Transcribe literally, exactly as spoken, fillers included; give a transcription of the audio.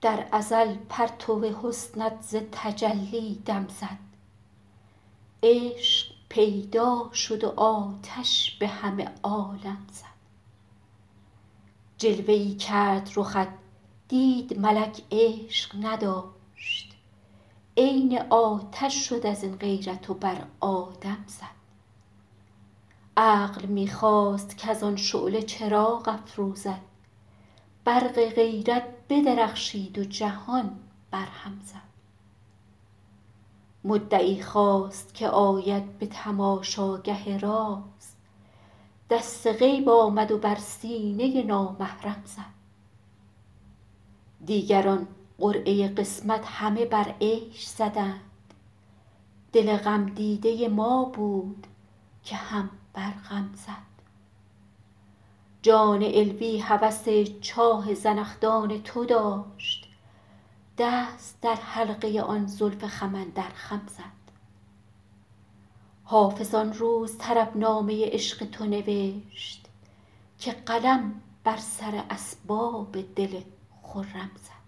در ازل پرتو حسنت ز تجلی دم زد. عشق پیدا شد و آتش به همه عالم زد. جلوه ای کرد رخت دید ملک عشق نداشت. عین آتش شد از این غیرت و بر آدم زد. عقل می خواست کز آن شعله چراغ افروزد. برق غیرت بدرخشید و جهان برهم زد. مدعی خواست که آید به تماشاگه راز. دست غیب آمد و بر سینه نامحرم زد. دیگران قرعه قسمت همه بر عیش زدند. دل غم دیده ما بود که هم بر غم زد. جان علوی هوس چاه زنخدان تو داشت. دست در حلقه آن زلف خم اندر خم زد. حافظ آن روز طربنامه عشق تو نوشت که قلم بر سر اسباب دل خرم زد.